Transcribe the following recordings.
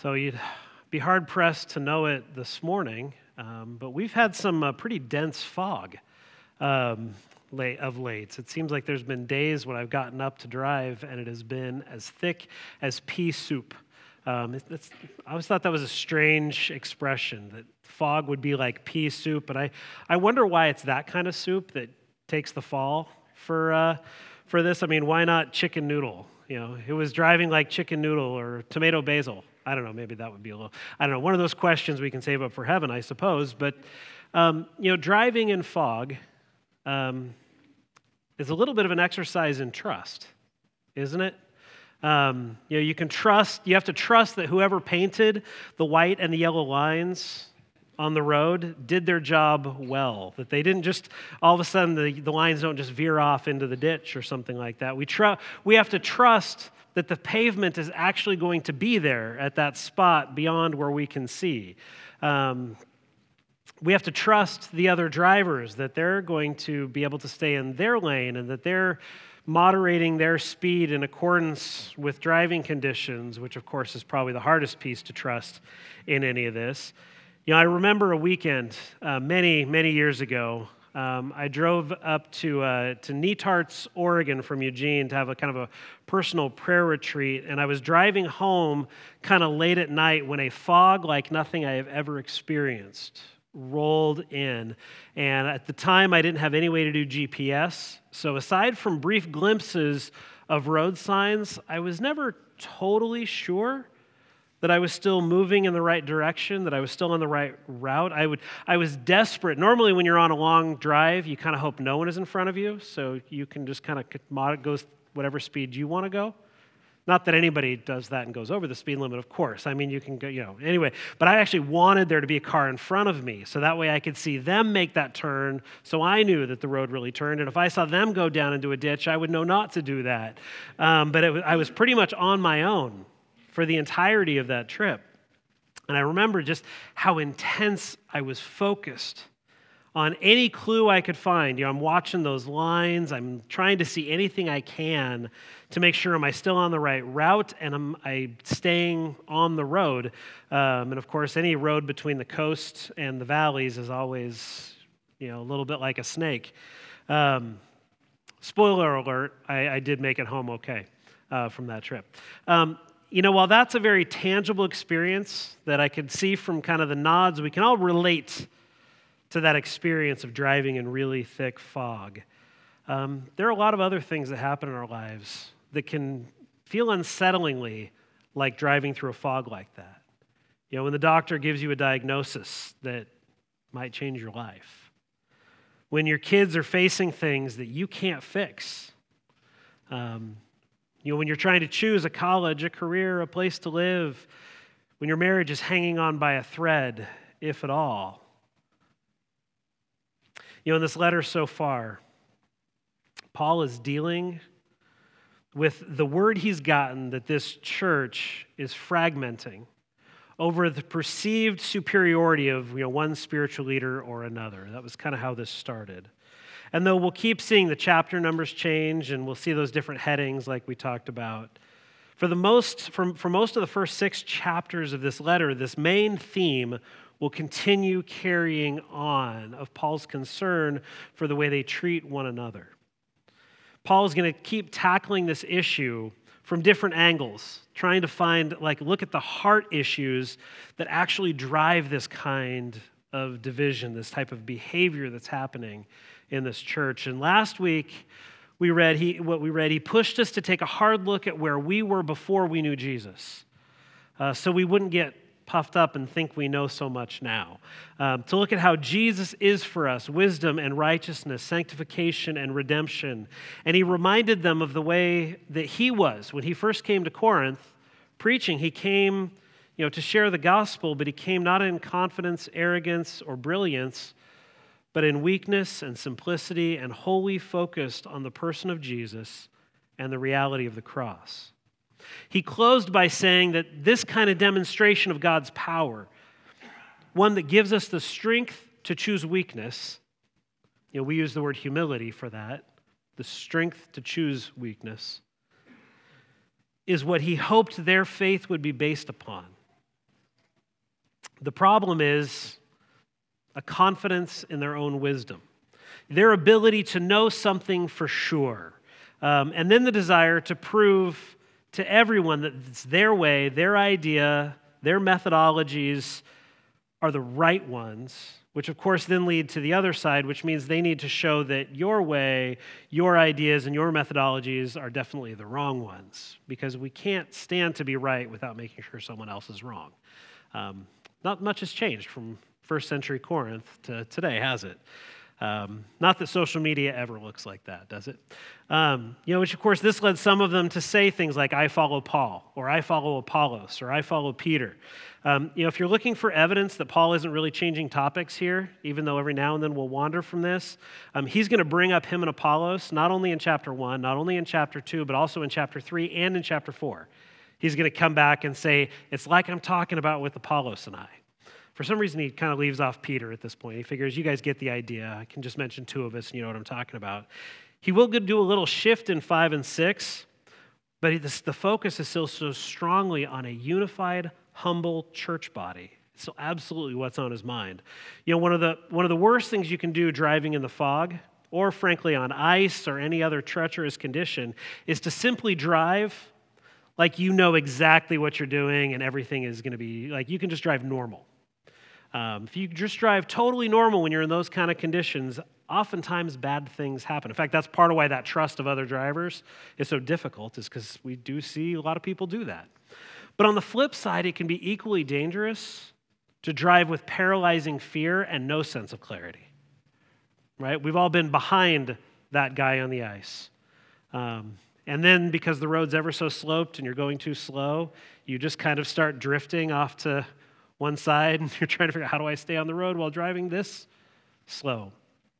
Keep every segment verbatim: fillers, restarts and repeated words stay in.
So you'd be hard-pressed to know it this morning, um, but we've had some uh, pretty dense fog um, late, of late. It seems like there's been days when I've gotten up to drive, and it has been as thick as pea soup. Um, it, it's, I always thought that was a strange expression, that fog would be like pea soup, but I, I wonder why it's that kind of soup that takes the fall for uh, for this. I mean, why not chicken noodle? You know, it was driving like chicken noodle or tomato basil. I don't know, maybe that would be a little, I don't know, one of those questions we can save up for heaven, I suppose. But, um, you know, driving in fog um, is a little bit of an exercise in trust, isn't it? Um, you know, you can trust, you have to trust that whoever painted the white and the yellow lines on the road did their job well, that they didn't just, all of a sudden, the, the lines don't just veer off into the ditch or something like that. We, tr- we have to trust that the pavement is actually going to be there at that spot beyond where we can see. Um, we have to trust the other drivers that they're going to be able to stay in their lane and that they're moderating their speed in accordance with driving conditions, which of course is probably the hardest piece to trust in any of this. You know, I remember a weekend uh, many, many years ago. Um, I drove up to uh, to Netarts, Oregon from Eugene to have a kind of a personal prayer retreat, and I was driving home kind of late at night when a fog like nothing I have ever experienced rolled in. And at the time, I didn't have any way to do G P S, so aside from brief glimpses of road signs, I was never totally sure that I was still moving in the right direction, that I was still on the right route. I would, I was desperate. Normally when you're on a long drive, you kind of hope no one is in front of you, so you can just kind of go whatever speed you want to go. Not that anybody does that and goes over the speed limit, of course. I mean, you can go, you know, anyway. But I actually wanted there to be a car in front of me, so that way I could see them make that turn, so I knew that the road really turned. And if I saw them go down into a ditch, I would know not to do that. Um, but it was, I was pretty much on my own for the entirety of that trip. And I remember just how intense I was focused on any clue I could find. You know, I'm watching those lines. I'm trying to see anything I can to make sure am I still on the right route and am I staying on the road. Um, and of course, any road between the coast and the valleys is always, you know, a little bit like a snake. Um, spoiler alert, I, I did make it home okay uh, from that trip. Um, You know, while that's a very tangible experience that I could see from kind of the nods, we can all relate to that experience of driving in really thick fog. Um, there are a lot of other things that happen in our lives that can feel unsettlingly like driving through a fog like that. You know, when the doctor gives you a diagnosis that might change your life. When your kids are facing things that you can't fix. Um, You know, when you're trying to choose a college, a career, a place to live, when your marriage is hanging on by a thread, if at all. You know, in this letter so far, Paul is dealing with the word he's gotten that this church is fragmenting over the perceived superiority of, you know, one spiritual leader or another. That was kind of how this started. And though we'll keep seeing the chapter numbers change and we'll see those different headings like we talked about, for the most, for, for most of the first six chapters of this letter, this main theme will continue carrying on of Paul's concern for the way they treat one another. Paul's going to keep tackling this issue from different angles, trying to find, like, look at the heart issues that actually drive this kind of division, this type of behavior that's happening in this church. And last week, we read he what we read, he pushed us to take a hard look at where we were before we knew Jesus, uh, so we wouldn't get puffed up and think we know so much now. Um, to look at how Jesus is for us, wisdom and righteousness, sanctification and redemption. And he reminded them of the way that he was. When he first came to Corinth preaching, he came, you know, to share the gospel, but he came not in confidence, arrogance, or brilliance, but in weakness and simplicity and wholly focused on the person of Jesus and the reality of the cross. He closed by saying that this kind of demonstration of God's power, one that gives us the strength to choose weakness, you know, we use the word humility for that, the strength to choose weakness, is what he hoped their faith would be based upon. The problem is a confidence in their own wisdom, their ability to know something for sure, um, and then the desire to prove to everyone that it's their way, their idea, their methodologies are the right ones, which of course then lead to the other side, which means they need to show that your way, your ideas, and your methodologies are definitely the wrong ones, because we can't stand to be right without making sure someone else is wrong. Um, not much has changed from first century Corinth to today, has it? Um, not that social media ever looks like that, does it? Um, you know, which of course this led some of them to say things like, I follow Paul, or I follow Apollos, or I follow Peter. Um, you know, if you're looking for evidence that Paul isn't really changing topics here, even though every now and then we'll wander from this, um, he's going to bring up him and Apollos, not only in chapter one, not only in chapter two, but also in chapter three and in chapter four. He's going to come back and say, it's like I'm talking about with Apollos and I. For some reason, he kind of leaves off Peter at this point. He figures, you guys get the idea. I can just mention two of us and you know what I'm talking about. He will do a little shift in five and six, but the focus is still so strongly on a unified, humble church body. It's still absolutely what's on his mind. You know, one of the one of the worst things you can do driving in the fog, or frankly on ice or any other treacherous condition, is to simply drive like you know exactly what you're doing and everything is going to be, like you can just drive normal. Um, if you just drive totally normal when you're in those kind of conditions, oftentimes bad things happen. In fact, that's part of why that trust of other drivers is so difficult, is because we do see a lot of people do that. But on the flip side, it can be equally dangerous to drive with paralyzing fear and no sense of clarity, right? We've all been behind that guy on the ice. Um, and then because the road's ever so sloped and you're going too slow, you just kind of start drifting off to one side, and you're trying to figure out, how do I stay on the road while driving this slow?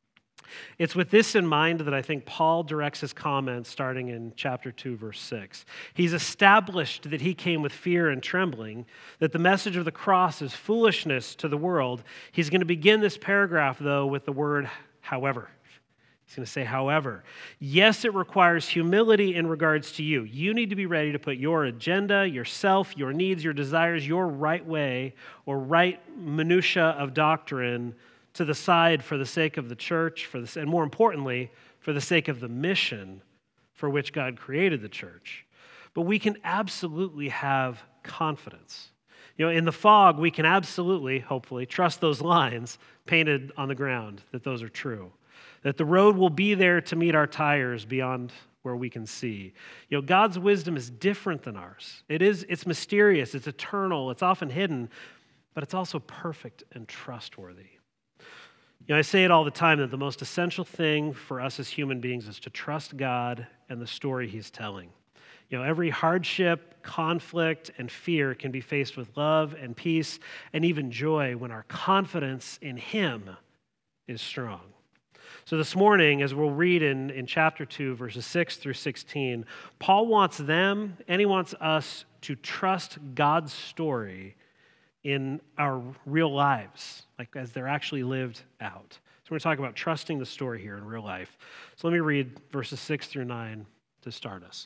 It's with this in mind that I think Paul directs his comments starting in chapter two, verse six. He's established that he came with fear and trembling, that the message of the cross is foolishness to the world. He's going to begin this paragraph, though, with the word however. He's going to say, however, yes, it requires humility in regards to you. You need to be ready to put your agenda, yourself, your needs, your desires, your right way or right minutia of doctrine to the side for the sake of the church, for the, and more importantly, for the sake of the mission for which God created the church. But we can absolutely have confidence. You know, in the fog, we can absolutely, hopefully, trust those lines painted on the ground, that those are true. That the road will be there to meet our tires beyond where we can see. You know, God's wisdom is different than ours. It is, it's mysterious, it's eternal, it's often hidden, but it's also perfect and trustworthy. You know, I say it all the time that the most essential thing for us as human beings is to trust God and the story He's telling. You know, every hardship, conflict, and fear can be faced with love and peace and even joy when our confidence in Him is strong. So this morning, as we'll read in, in chapter two, verses six through sixteen, Paul wants them and he wants us to trust God's story in our real lives, like as they're actually lived out. So we're going to talk about trusting the story here in real life. So let me read verses six through nine to start us.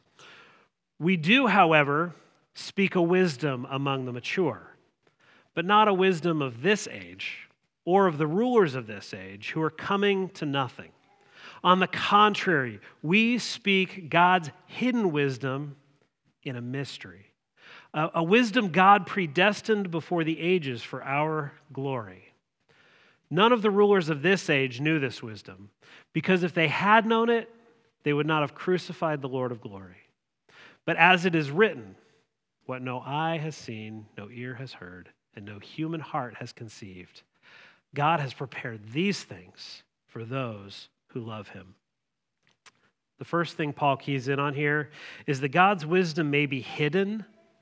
We do, however, speak a wisdom among the mature, but not a wisdom of this age, or of the rulers of this age who are coming to nothing. On the contrary, we speak God's hidden wisdom in a mystery, a, a wisdom God predestined before the ages for our glory. None of the rulers of this age knew this wisdom, because if they had known it, they would not have crucified the Lord of glory. But as it is written, what no eye has seen, no ear has heard, and no human heart has conceived, God has prepared these things for those who love Him. The first thing Paul keys in on here is that God's wisdom may be hidden,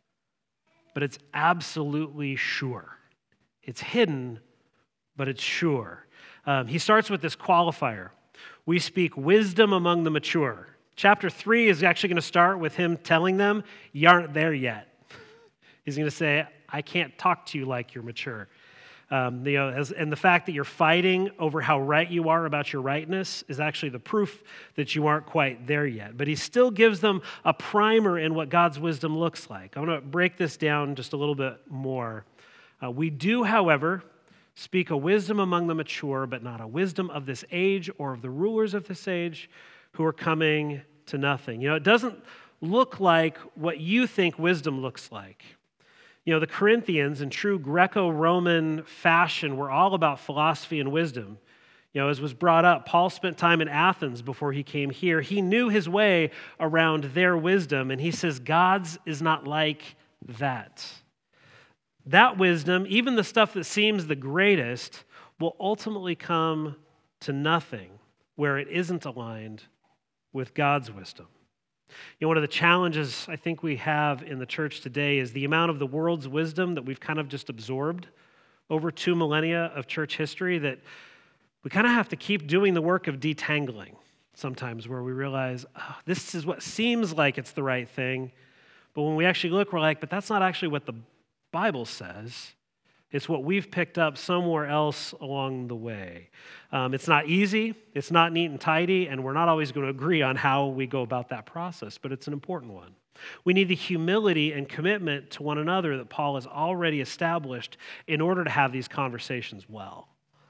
but it's absolutely sure. It's hidden, but it's sure. Um, he starts with this qualifier. We speak wisdom among the mature. Chapter three is actually going to start with him telling them, you aren't there yet. He's going to say, I can't talk to you like you're mature. Um, you know, as, and the fact that you're fighting over how right you are about your rightness is actually the proof that you aren't quite there yet. But he still gives them a primer in what God's wisdom looks like. I want to break this down just a little bit more. Uh, we do, however, speak a wisdom among the mature, but not a wisdom of this age or of the rulers of this age who are coming to nothing. You know, it doesn't look like what you think wisdom looks like. You know, the Corinthians, in true Greco-Roman fashion, were all about philosophy and wisdom. You know, as was brought up, Paul spent time in Athens before he came here. He knew his way around their wisdom, and he says God's is not like that. That wisdom, even the stuff that seems the greatest, will ultimately come to nothing where it isn't aligned with God's wisdom. You know, one of the challenges I think we have in the church today is the amount of the world's wisdom that we've kind of just absorbed over two millennia of church history, that we kind of have to keep doing the work of detangling sometimes, where we realize, oh, this is what seems like it's the right thing, but when we actually look, we're like, but that's not actually what the Bible says. It's what we've picked up somewhere else along the way. Um, it's not easy, it's not neat and tidy, and we're not always going to agree on how we go about that process, but it's an important one. We need the humility and commitment to one another that Paul has already established in order to have these conversations well.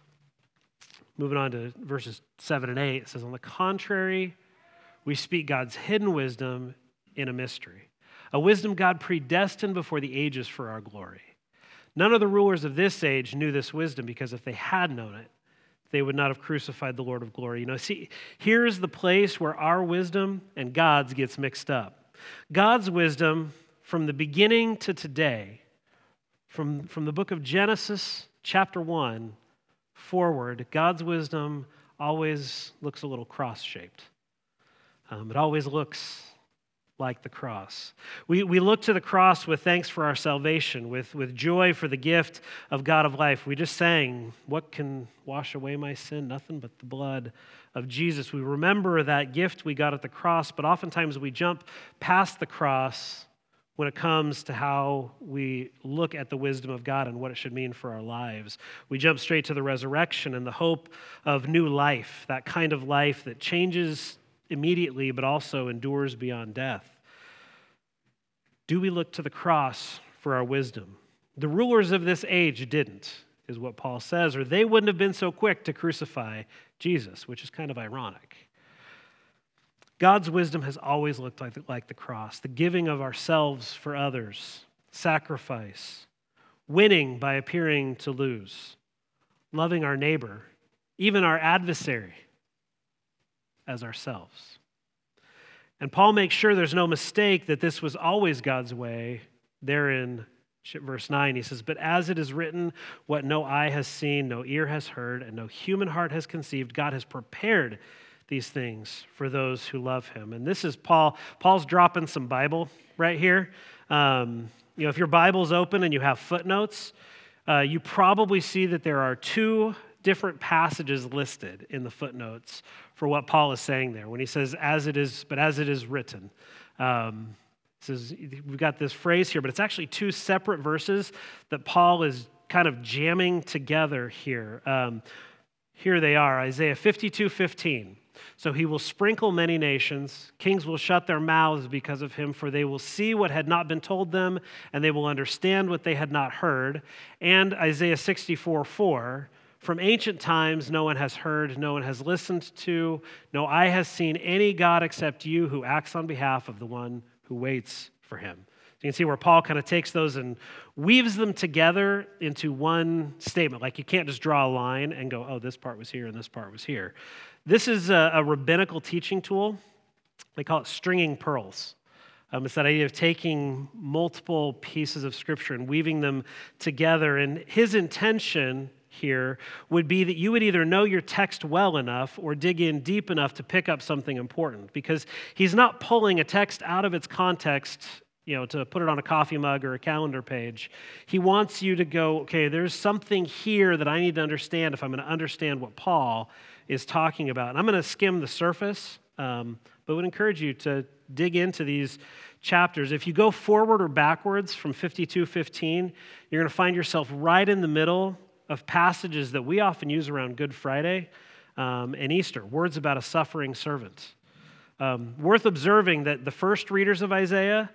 Moving on to verses seven and eight, it says, on the contrary, we speak God's hidden wisdom in a mystery, a wisdom God predestined before the ages for our glory. None of the rulers of this age knew this wisdom, because if they had known it, they would not have crucified the Lord of glory. You know, see, here's the place where our wisdom and God's gets mixed up. God's wisdom from the beginning to today, from, from the book of Genesis, chapter one, forward, God's wisdom always looks a little cross-shaped. Um, it always looks like the cross. We, we look to the cross with thanks for our salvation, with, with joy for the gift of God of life. We just sang, what can wash away my sin? Nothing but the blood of Jesus. We remember that gift we got at the cross, but oftentimes we jump past the cross when it comes to how we look at the wisdom of God and what it should mean for our lives. We jump straight to the resurrection and the hope of new life, that kind of life that changes immediately, but also endures beyond death. Do we look to the cross for our wisdom? The rulers of this age didn't, is what Paul says, or they wouldn't have been so quick to crucify Jesus, which is kind of ironic. God's wisdom has always looked like the, like the cross, the giving of ourselves for others, sacrifice, winning by appearing to lose, loving our neighbor, even our adversary, as ourselves. And Paul makes sure there's no mistake that this was always God's way. There in verse nine, he says, but as it is written, what no eye has seen, no ear has heard, and no human heart has conceived, God has prepared these things for those who love him. And this is Paul. Paul's dropping some Bible right here. Um, you know, if your Bible's open and you have footnotes, uh, you probably see that there are two different passages listed in the footnotes for what Paul is saying there when he says, as it is, but as it is written. Um, says, we've got this phrase here, but it's actually two separate verses that Paul is kind of jamming together here. Um, here they are, Isaiah fifty-two fifteen. So he will sprinkle many nations. Kings will shut their mouths because of him, for they will see what had not been told them, and they will understand what they had not heard. And Isaiah sixty-four four. From ancient times, no one has heard, no one has listened to, no eye has seen any God except you who acts on behalf of the one who waits for him. So you can see where Paul kind of takes those and weaves them together into one statement. Like you can't just draw a line and go, oh, this part was here and this part was here. This is a, a rabbinical teaching tool. They call it stringing pearls. Um, it's that idea of taking multiple pieces of Scripture and weaving them together. And his intention here would be that you would either know your text well enough or dig in deep enough to pick up something important, because he's not pulling a text out of its context, you know, to put it on a coffee mug or a calendar page. He wants you to go, okay, there's something here that I need to understand if I'm going to understand what Paul is talking about. And I'm going to skim the surface, um, but would encourage you to dig into these chapters. If you go forward or backwards from fifty-two fifteen, you're going to find yourself right in the middle of passages that we often use around Good Friday um, and Easter, words about a suffering servant. Um, worth observing that the first readers of Isaiah,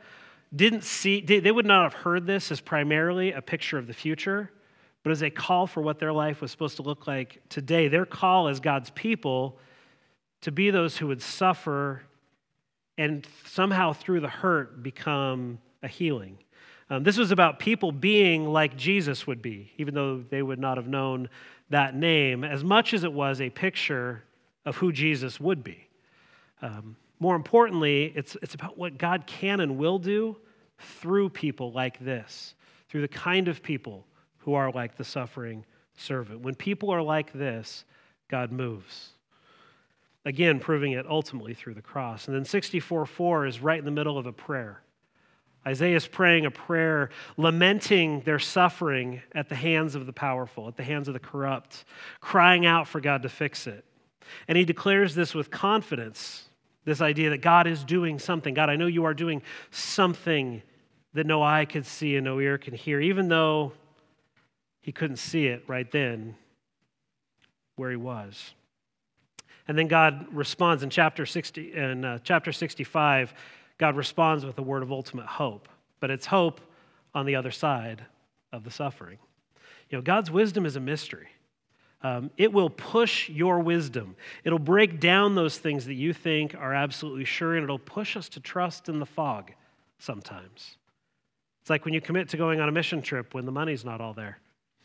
didn't see, they would not have heard this as primarily a picture of the future, but as a call for what their life was supposed to look like today. Their call as God's people to be those who would suffer and somehow through the hurt become a healing. Um, this was about people being like Jesus would be, even though they would not have known that name, as much as it was a picture of who Jesus would be. Um, more importantly, it's, it's about what God can and will do through people like this, through the kind of people who are like the suffering servant. When people are like this, God moves. Again, proving it ultimately through the cross. And then sixty-four four is right in the middle of a prayer. Isaiah is praying a prayer, lamenting their suffering at the hands of the powerful, at the hands of the corrupt, crying out for God to fix it. And he declares this with confidence, this idea that God is doing something. God, I know you are doing something that no eye could see and no ear can hear, even though he couldn't see it right then where he was. And then God responds in chapter sixty, in uh, chapter sixty-five. God responds with a word of ultimate hope, but it's hope on the other side of the suffering. You know, God's wisdom is a mystery. Um, it will push your wisdom. It'll break down those things that you think are absolutely sure, and it'll push us to trust in the fog sometimes. It's like when you commit to going on a mission trip when the money's not all there.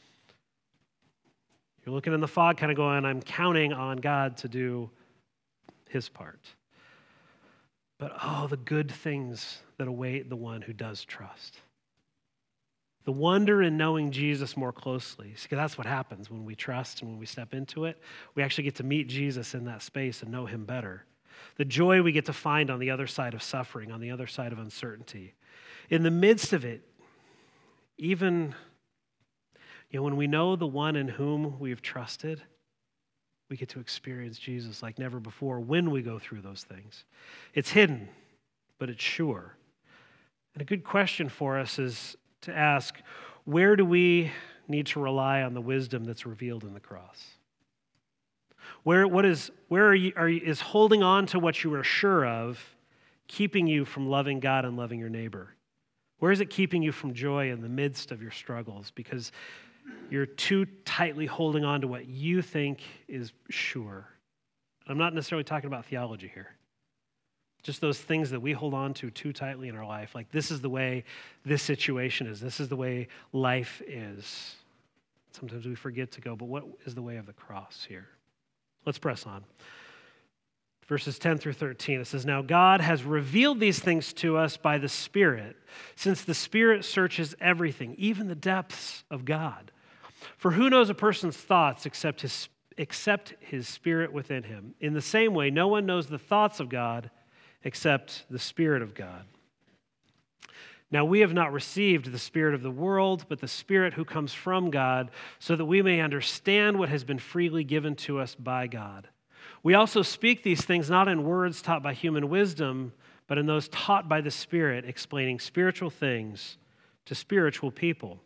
You're looking in the fog, kind of going, I'm counting on God to do his part. But oh, the good things that await the one who does trust. The wonder in knowing Jesus more closely. See, that's what happens when we trust and when we step into it. We actually get to meet Jesus in that space and know him better. The joy we get to find on the other side of suffering, on the other side of uncertainty. In the midst of it, even you know, when we know the one in whom we've trusted, we get to experience Jesus like never before when we go through those things. It's hidden, but it's sure. And a good question for us is to ask, where do we need to rely on the wisdom that's revealed in the cross? Where, what is, where are you, are you, is holding on to what you are sure of keeping you from loving God and loving your neighbor? Where is it keeping you from joy in the midst of your struggles? Because you're too tightly holding on to what you think is sure. I'm not necessarily talking about theology here. Just those things that we hold on to too tightly in our life. Like, this is the way this situation is. This is the way life is. Sometimes we forget to go, but what is the way of the cross here? Let's press on. Verses ten through thirteen, it says, Now God has revealed these things to us by the Spirit, since the Spirit searches everything, even the depths of God. For who knows a person's thoughts except his, except his Spirit within him? In the same way, no one knows the thoughts of God except the Spirit of God. Now we have not received the Spirit of the world, but the Spirit who comes from God, so that we may understand what has been freely given to us by God. We also speak these things not in words taught by human wisdom, but in those taught by the Spirit, explaining spiritual things to spiritual people.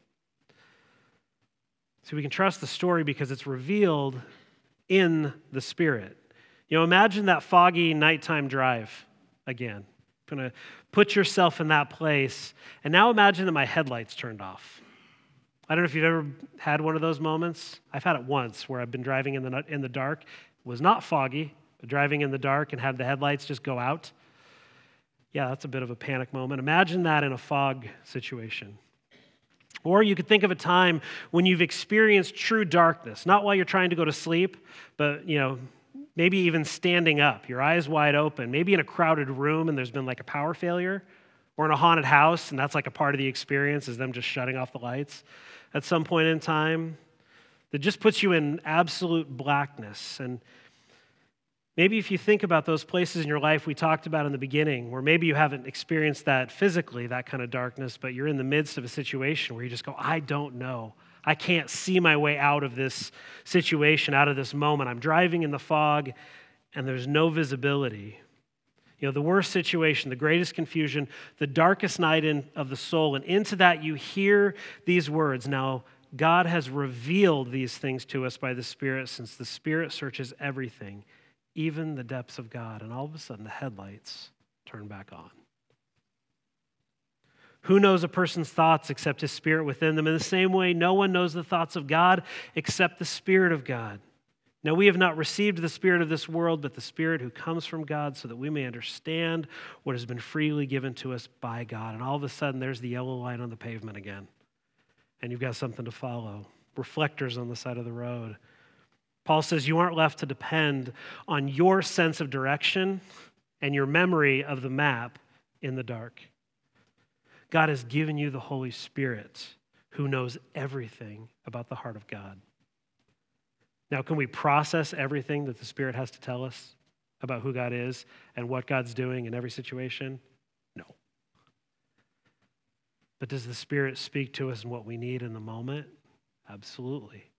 So we can trust the story because it's revealed in the Spirit. You know, imagine that foggy nighttime drive again. I'm going to put yourself in that place. And now imagine that my headlights turned off. I don't know if you've ever had one of those moments. I've had it once where I've been driving in the in the dark. It was not foggy, but driving in the dark and had the headlights just go out. Yeah, that's a bit of a panic moment. Imagine that in a fog situation. Or you could think of a time when you've experienced true darkness, not while you're trying to go to sleep, but, you know, maybe even standing up, your eyes wide open, maybe in a crowded room and there's been like a power failure, or in a haunted house and that's like a part of the experience is them just shutting off the lights at some point in time. That just puts you in absolute blackness. And maybe if you think about those places in your life we talked about in the beginning, where maybe you haven't experienced that physically, that kind of darkness, but you're in the midst of a situation where you just go, I don't know. I can't see my way out of this situation, out of this moment. I'm driving in the fog and there's no visibility. You know, the worst situation, the greatest confusion, the darkest night in, of the soul, and into that you hear these words, now, God has revealed these things to us by the Spirit, since the Spirit searches everything, even the depths of God. And all of a sudden, the headlights turn back on. Who knows a person's thoughts except his spirit within them? In the same way, no one knows the thoughts of God except the Spirit of God. Now, we have not received the spirit of this world, but the Spirit who comes from God, so that we may understand what has been freely given to us by God. And all of a sudden, there's the yellow line on the pavement again. And you've got something to follow. Reflectors on the side of the road. Paul says you aren't left to depend on your sense of direction and your memory of the map in the dark. God has given you the Holy Spirit who knows everything about the heart of God. Now, can we process everything that the Spirit has to tell us about who God is and what God's doing in every situation? No. But does the Spirit speak to us in what we need in the moment? Absolutely.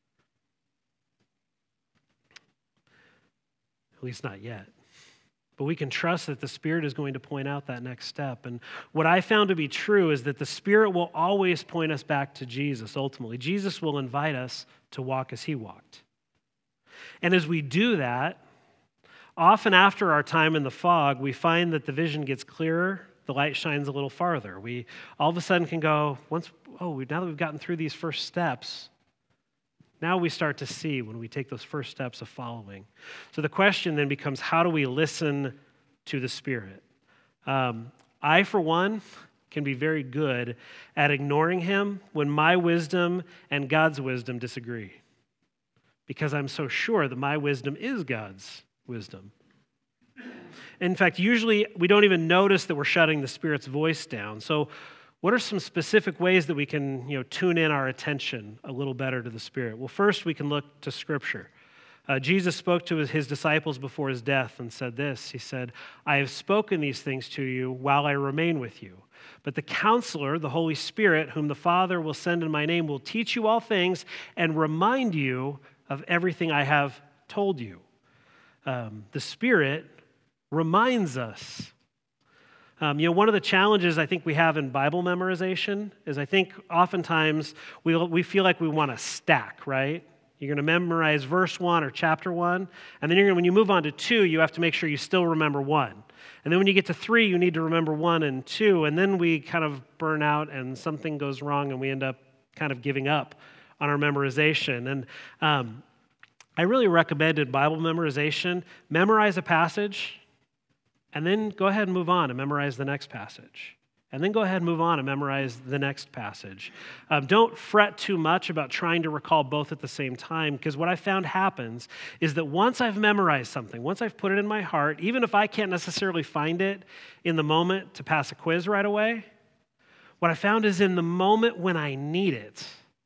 At least not yet. But we can trust that the Spirit is going to point out that next step. And what I found to be true is that the Spirit will always point us back to Jesus, ultimately. Jesus will invite us to walk as he walked. And as we do that, often after our time in the fog, we find that the vision gets clearer, the light shines a little farther. We all of a sudden can go, once, oh, now that we've gotten through these first steps, now we start to see when we take those first steps of following. So the question then becomes, how do we listen to the Spirit? Um, I, for one, can be very good at ignoring him when my wisdom and God's wisdom disagree, because I'm so sure that my wisdom is God's wisdom. In fact, usually we don't even notice that we're shutting the Spirit's voice down. So what are some specific ways that we can, you know, tune in our attention a little better to the Spirit? Well, first, we can look to Scripture. Uh, Jesus spoke to his, his disciples before his death and said this. He said, I have spoken these things to you while I remain with you. But the Counselor, the Holy Spirit, whom the Father will send in my name, will teach you all things and remind you of everything I have told you. Um, the Spirit reminds us. Um, you know, one of the challenges I think we have in Bible memorization is I think oftentimes we we feel like we want to stack, right? You're going to memorize verse one or chapter one, and then you're going to, when you move on to two, you have to make sure you still remember one. And then when you get to three, you need to remember one and two, and then we kind of burn out and something goes wrong and we end up kind of giving up on our memorization. And um, I really recommended Bible memorization. Memorize a passage, and then go ahead and move on and memorize the next passage. And then go ahead and move on and memorize the next passage. Um, don't fret too much about trying to recall both at the same time, because what I found happens is that once I've memorized something, once I've put it in my heart, even if I can't necessarily find it in the moment to pass a quiz right away, what I found is in the moment when I need it,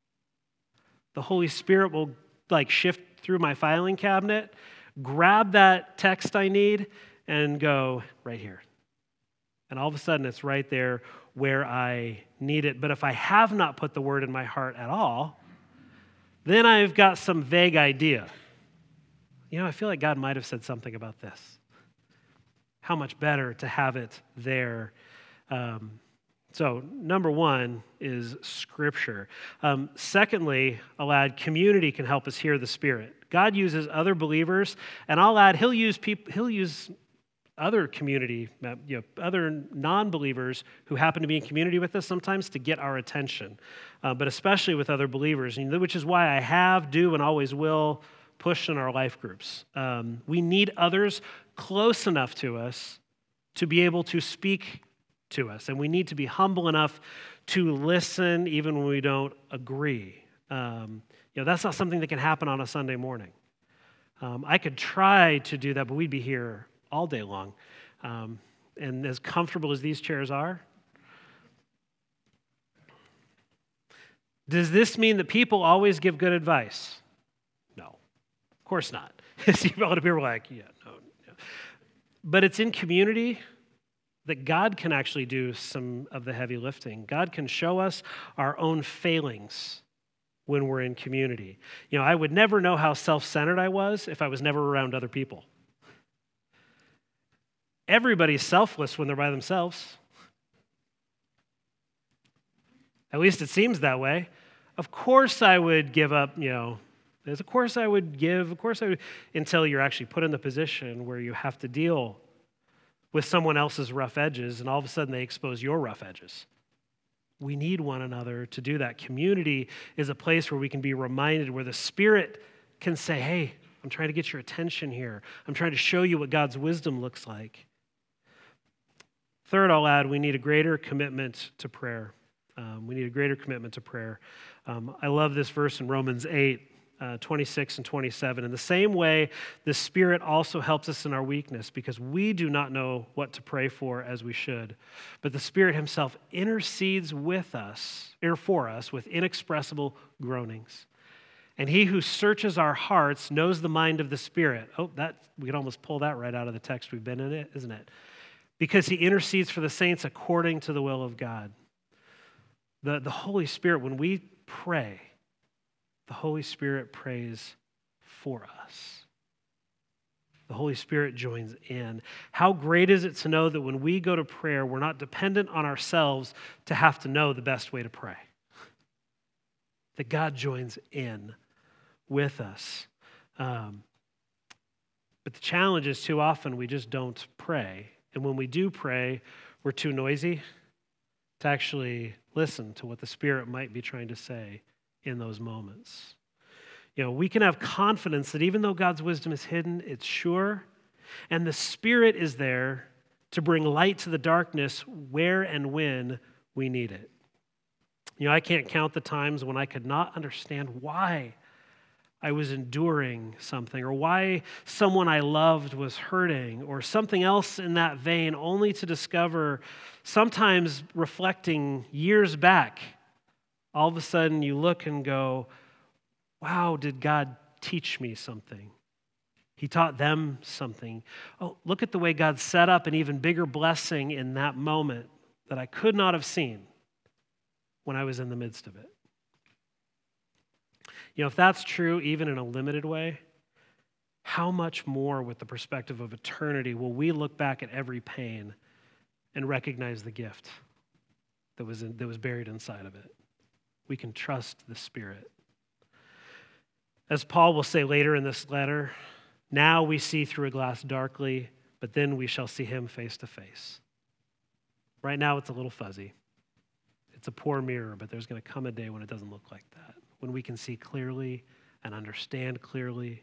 the Holy Spirit will like shift through my filing cabinet, grab that text I need, and go right here. And all of a sudden, it's right there where I need it. But if I have not put the word in my heart at all, then I've got some vague idea. You know, I feel like God might have said something about this. How much better to have it there. Um, so, number one is Scripture. Um, secondly, I'll add community can help us hear the Spirit. God uses other believers, and I'll add He'll use people. He'll use other community, you know, other non-believers who happen to be in community with us sometimes to get our attention, uh, but especially with other believers, which is why I have, do, and always will push in our life groups. Um, we need others close enough to us to be able to speak to us, and we need to be humble enough to listen even when we don't agree. Um, you know, that's not something that can happen on a Sunday morning. Um, I could try to do that, but we'd be here all day long. Um, and as comfortable as these chairs are, does this mean that people always give good advice? No, of course not. See, a lot of people are like, yeah, no, no. But it's in community that God can actually do some of the heavy lifting. God can show us our own failings when we're in community. You know, I would never know how self-centered I was if I was never around other people. Everybody's selfless when they're by themselves. At least it seems that way. Of course I would give up, you know, of course I would give, of course I would, until you're actually put in the position where you have to deal with someone else's rough edges, and all of a sudden they expose your rough edges. We need one another to do that. Community is a place where we can be reminded, where the Spirit can say, hey, I'm trying to get your attention here. I'm trying to show you what God's wisdom looks like. Third, I'll add, we need a greater commitment to prayer. Um, we need a greater commitment to prayer. Um, I love this verse in Romans eight, uh, twenty-six and twenty-seven. In the same way, the Spirit also helps us in our weakness, because we do not know what to pray for as we should. But the Spirit himself intercedes with us, or for us, with inexpressible groanings. And he who searches our hearts knows the mind of the Spirit. Oh, that we could almost pull that right out of the text we've been in, it, isn't it? Because he intercedes for the saints according to the will of God. The, the Holy Spirit, when we pray, the Holy Spirit prays for us. The Holy Spirit joins in. How great is it to know that when we go to prayer, we're not dependent on ourselves to have to know the best way to pray. That God joins in with us. Um, but the challenge is too often we just don't pray. And when we do pray, we're too noisy to actually listen to what the Spirit might be trying to say in those moments. You know, we can have confidence that even though God's wisdom is hidden, it's sure, and the Spirit is there to bring light to the darkness where and when we need it. You know, I can't count the times when I could not understand why I was enduring something, or why someone I loved was hurting, or something else in that vein, only to discover, sometimes reflecting years back, all of a sudden you look and go, wow, did God teach me something? He taught them something. Oh, look at the way God set up an even bigger blessing in that moment that I could not have seen when I was in the midst of it. You know, if that's true, even in a limited way, how much more with the perspective of eternity will we look back at every pain and recognize the gift that was in, that was buried inside of it? We can trust the Spirit. As Paul will say later in this letter, now we see through a glass darkly, but then we shall see him face to face. Right now it's a little fuzzy. It's a poor mirror, but there's going to come a day when it doesn't look like that, when we can see clearly and understand clearly.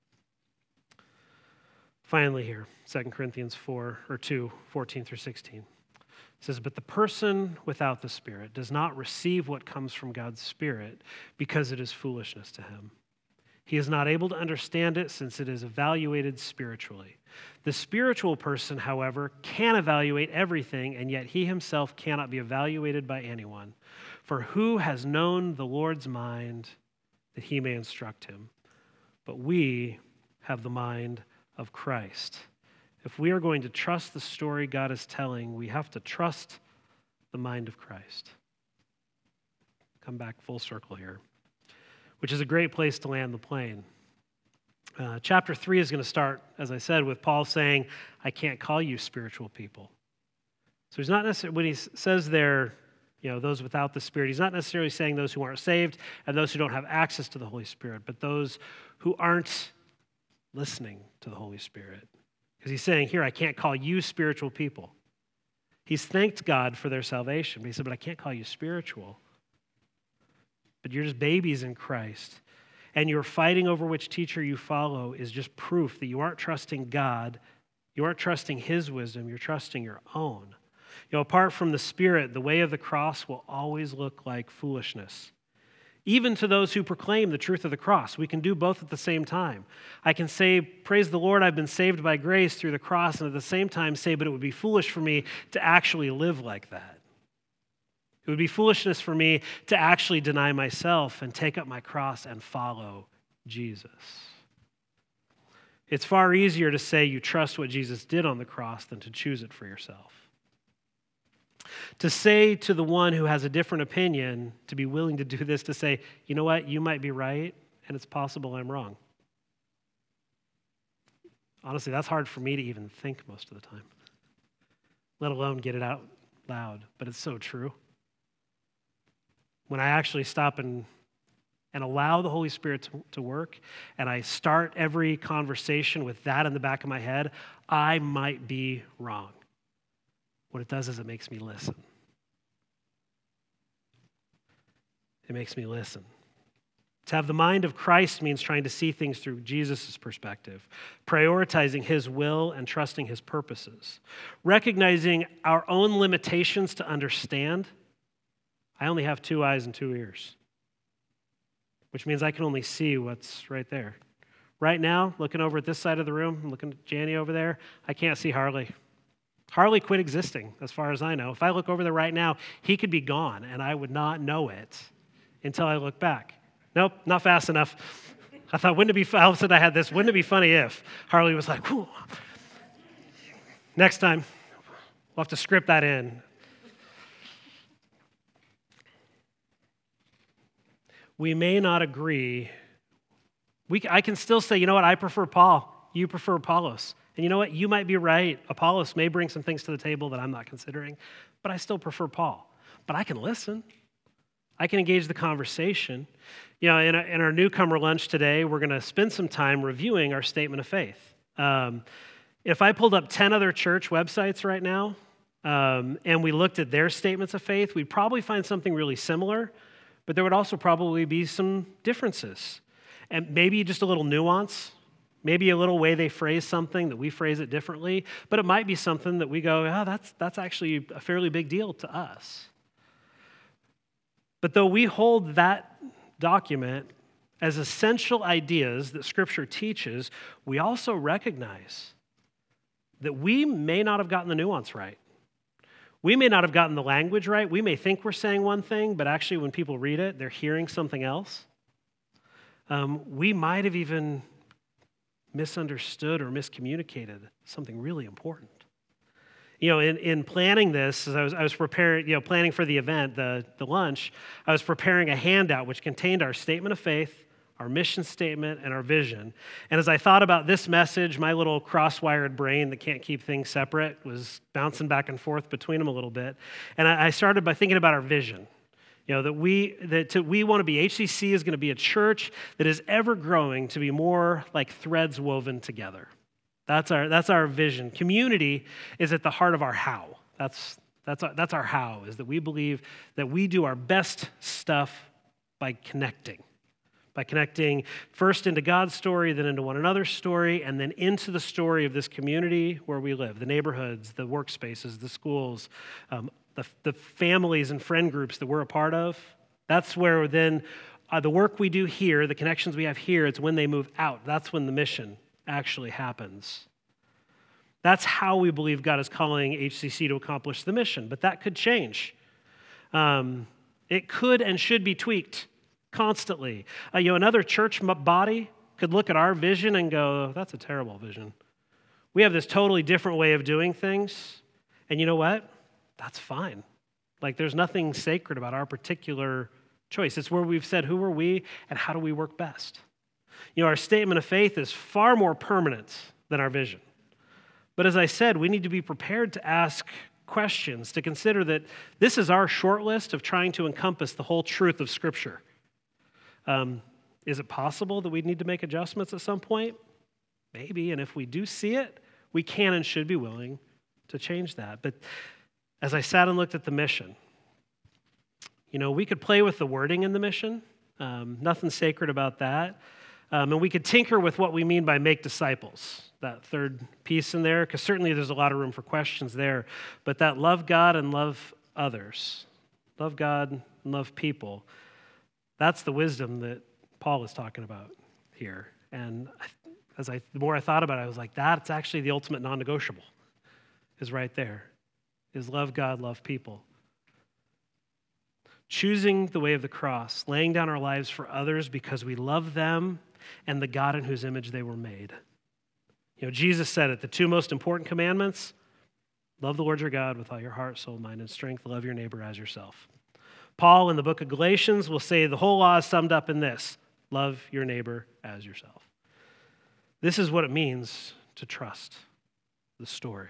Finally here, Second Corinthians four, or two, fourteen through sixteen. It says, but the person without the Spirit does not receive what comes from God's Spirit, because it is foolishness to him. He is not able to understand it, since it is evaluated spiritually. The spiritual person, however, can evaluate everything, and yet he himself cannot be evaluated by anyone. For who has known the Lord's mind that he may instruct him? But we have the mind of Christ. If we are going to trust the story God is telling, we have to trust the mind of Christ. Come back full circle here, which is a great place to land the plane. Uh, chapter three is going to start, as I said, with Paul saying, I can't call you spiritual people. So he's not necessarily, when he says there, you know, those without the Spirit, he's not necessarily saying those who aren't saved and those who don't have access to the Holy Spirit, but those who aren't listening to the Holy Spirit. Because he's saying here, I can't call you spiritual people. He's thanked God for their salvation, but he said, but I can't call you spiritual. But you're just babies in Christ. And your fighting over which teacher you follow is just proof that you aren't trusting God, you aren't trusting his wisdom, you're trusting your own. You know, apart from the Spirit, the way of the cross will always look like foolishness. Even to those who proclaim the truth of the cross, we can do both at the same time. I can say, praise the Lord, I've been saved by grace through the cross, and at the same time say, but it would be foolish for me to actually live like that. It would be foolishness for me to actually deny myself and take up my cross and follow Jesus. It's far easier to say you trust what Jesus did on the cross than to choose it for yourself. To say to the one who has a different opinion, to be willing to do this, to say, you know what, you might be right, and it's possible I'm wrong. Honestly, that's hard for me to even think most of the time, let alone get it out loud, but it's so true. When I actually stop and, and allow the Holy Spirit to, to work, and I start every conversation with that in the back of my head, I might be wrong. What it does is it makes me listen. It makes me listen. To have the mind of Christ means trying to see things through Jesus' perspective, prioritizing his will and trusting his purposes, recognizing our own limitations to understand. I only have two eyes and two ears, which means I can only see what's right there. Right now, looking over at this side of the room, I'm looking at Janny over there, I can't see Harley. Harley quit existing, as far as I know. If I look over there right now, he could be gone, and I would not know it until I look back. Nope, not fast enough. I thought, wouldn't it be, all of a sudden I had this, wouldn't it be funny if Harley was like, whew. Next time, we'll have to script that in. We may not agree. We, I can still say, you know what, I prefer Paul. You prefer Apollos. And you know what, you might be right. Apollos may bring some things to the table that I'm not considering, but I still prefer Paul. But I can listen. I can engage the conversation. You know, in, a, in our newcomer lunch today, we're going to spend some time reviewing our statement of faith. Um, if I pulled up ten other church websites right now, um, and we looked at their statements of faith, we'd probably find something really similar, but there would also probably be some differences. And maybe just a little nuance, maybe a little way they phrase something that we phrase it differently, but it might be something that we go, oh, that's, that's actually a fairly big deal to us. But though we hold that document as essential ideas that Scripture teaches, we also recognize that we may not have gotten the nuance right. We may not have gotten the language right. We may think we're saying one thing, but actually when people read it, they're hearing something else. Um, we might have even misunderstood or miscommunicated something really important. You know, in, in planning this, as I was, I was preparing, you know, planning for the event, the, the lunch, I was preparing a handout which contained our statement of faith, our mission statement, and our vision. And as I thought about this message, my little cross-wired brain that can't keep things separate was bouncing back and forth between them a little bit. And I, I started by thinking about our vision. You know, that we that to, we want to be, H C C is going to be a church that is ever growing to be more like threads woven together. That's our that's our vision. Community is at the heart of our how. That's that's our, that's our how, is that we believe that we do our best stuff by connecting. By connecting first into God's story, then into one another's story, and then into the story of this community where we live, the neighborhoods, the workspaces, the schools, um, the, the families and friend groups that we're a part of. That's where then uh, the work we do here, the connections we have here, it's when they move out. That's when the mission actually happens. That's how we believe God is calling H C C to accomplish the mission, but that could change. Um, it could and should be tweaked constantly. Uh, you know, another church body could look at our vision and go, that's a terrible vision. We have this totally different way of doing things, and you know what? That's fine. Like, there's nothing sacred about our particular choice. It's where we've said, who are we and how do we work best? You know, our statement of faith is far more permanent than our vision. But as I said, we need to be prepared to ask questions, to consider that this is our short list of trying to encompass the whole truth of Scripture. Um, is it possible that we need to make adjustments at some point? Maybe, and if we do see it, we can and should be willing to change that. But as I sat and looked at the mission, you know, we could play with the wording in the mission. Um, nothing sacred about that. Um, and we could tinker with what we mean by make disciples, that third piece in there, because certainly there's a lot of room for questions there. But that love God and love others, love God and love people, that's the wisdom that Paul is talking about here. And as I, the more I thought about it, I was like, that's actually the ultimate non-negotiable, is right there, is love God, love people. Choosing the way of the cross, laying down our lives for others because we love them and the God in whose image they were made. You know, Jesus said it, the two most important commandments, love the Lord your God with all your heart, soul, mind, and strength. Love your neighbor as yourself. Paul in the book of Galatians will say the whole law is summed up in this: love your neighbor as yourself. This is what it means to trust the story.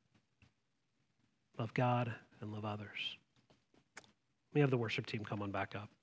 Love God and love others. We have the worship team come on back up.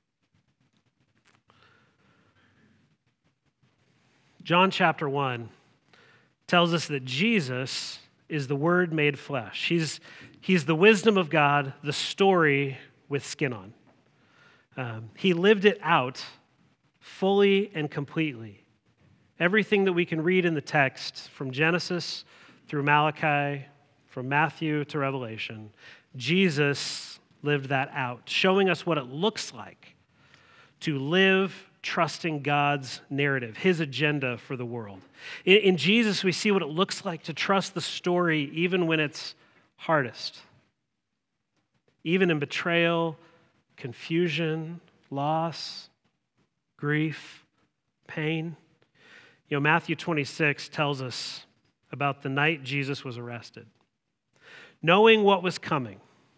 John chapter one tells us that Jesus is the Word made flesh. He's, he's the wisdom of God, the story with skin on. Um, he lived it out fully and completely. Everything that we can read in the text, from Genesis through Malachi, from Matthew to Revelation, Jesus lived that out, showing us what it looks like to live trusting God's narrative, his agenda for the world. In, in Jesus, we see what it looks like to trust the story even when it's hardest. Even in betrayal, confusion, loss, grief, pain. You know, Matthew twenty-six tells us about the night Jesus was arrested. Knowing what was coming,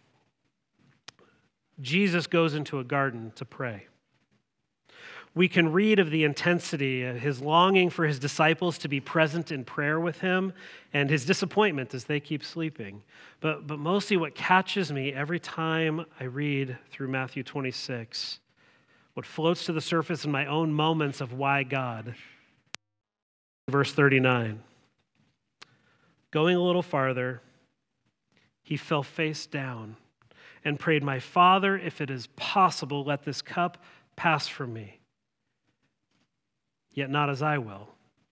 Jesus goes into a garden to pray. We can read of the intensity, his longing for his disciples to be present in prayer with him, and his disappointment as they keep sleeping. But, but mostly what catches me every time I read through Matthew twenty-six, what floats to the surface in my own moments of why God. Verse thirty-nine, going a little farther, he fell face down and prayed, "My Father, if it is possible, let this cup pass from me. Yet not as I will,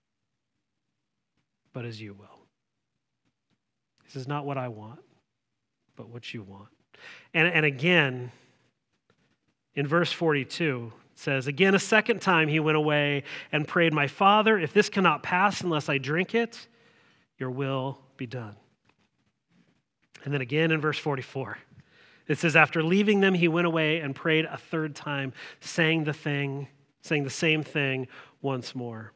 but as you will." This is not what I want, but what you want. And, and again, in verse forty-two, it says, "Again, a second time he went away and prayed, 'My Father, if this cannot pass unless I drink it, your will be done.'" And then again in verse forty-four, it says, "After leaving them, he went away and prayed a third time, saying the thing, saying the same thing once more."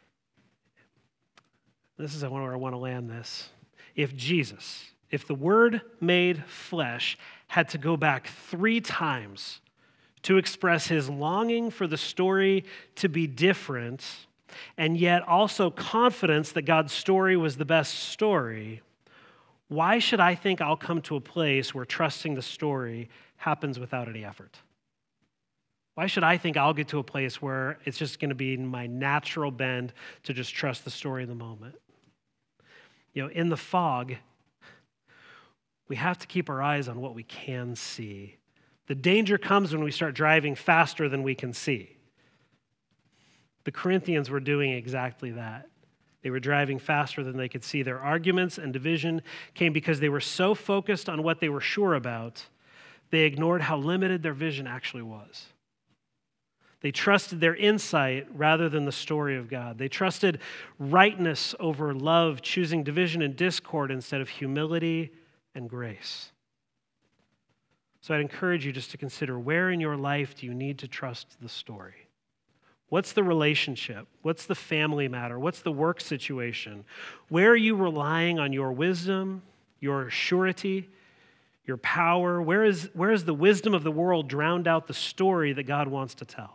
This is where I want to land this. If Jesus, if the Word made flesh had to go back three times to express his longing for the story to be different, and yet also confidence that God's story was the best story, why should I think I'll come to a place where trusting the story happens without any effort? Why should I think I'll get to a place where it's just going to be my natural bend to just trust the story in the moment? You know, in the fog, we have to keep our eyes on what we can see. The danger comes when we start driving faster than we can see. The Corinthians were doing exactly that. They were driving faster than they could see. Their arguments and division came because they were so focused on what they were sure about, they ignored how limited their vision actually was. They trusted their insight rather than the story of God. They trusted rightness over love, choosing division and discord instead of humility and grace. So I'd encourage you just to consider, where in your life do you need to trust the story? What's the relationship? What's the family matter? What's the work situation? Where are you relying on your wisdom, your surety, your power? Where is, where is the wisdom of the world drowned out the story that God wants to tell?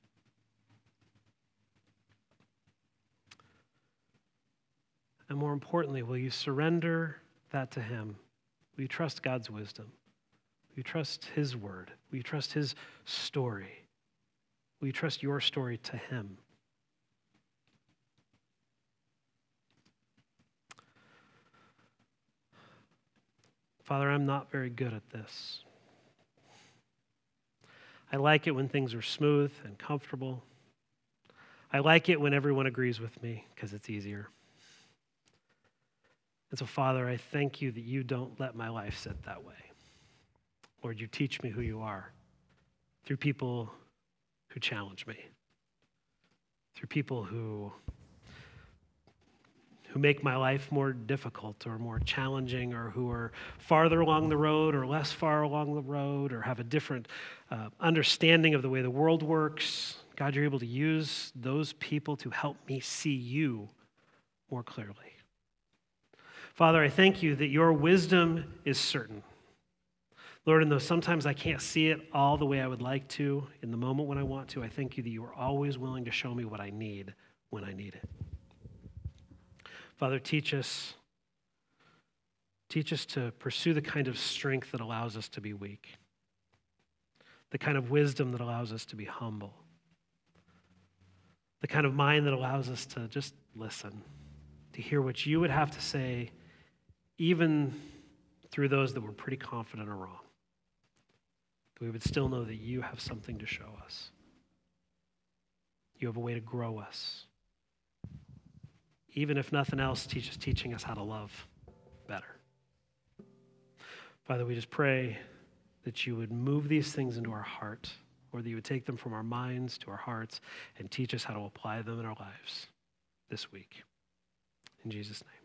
And more importantly, will you surrender that to him? Will you trust God's wisdom? Will you trust his word? Will you trust his story? Will you trust your story to him? Father, I'm not very good at this. I like it when things are smooth and comfortable. I like it when everyone agrees with me because it's easier. And so, Father, I thank you that you don't let my life sit that way. Lord, you teach me who you are through people who challenge me, through people who, who make my life more difficult or more challenging, or who are farther along the road or less far along the road, or have a different uh, understanding of the way the world works. God, you're able to use those people to help me see you more clearly. Father, I thank you that your wisdom is certain. Lord, and though sometimes I can't see it all the way I would like to in the moment when I want to, I thank you that you are always willing to show me what I need when I need it. Father, teach us, teach us to pursue the kind of strength that allows us to be weak, the kind of wisdom that allows us to be humble, the kind of mind that allows us to just listen, to hear what you would have to say, even through those that we're pretty confident are wrong. we would still know that you have something to show us. You have a way to grow us. Even if nothing else, teach us, teaching us how to love better. Father, we just pray that you would move these things into our heart, or that you would take them from our minds to our hearts and teach us how to apply them in our lives this week. In Jesus' name.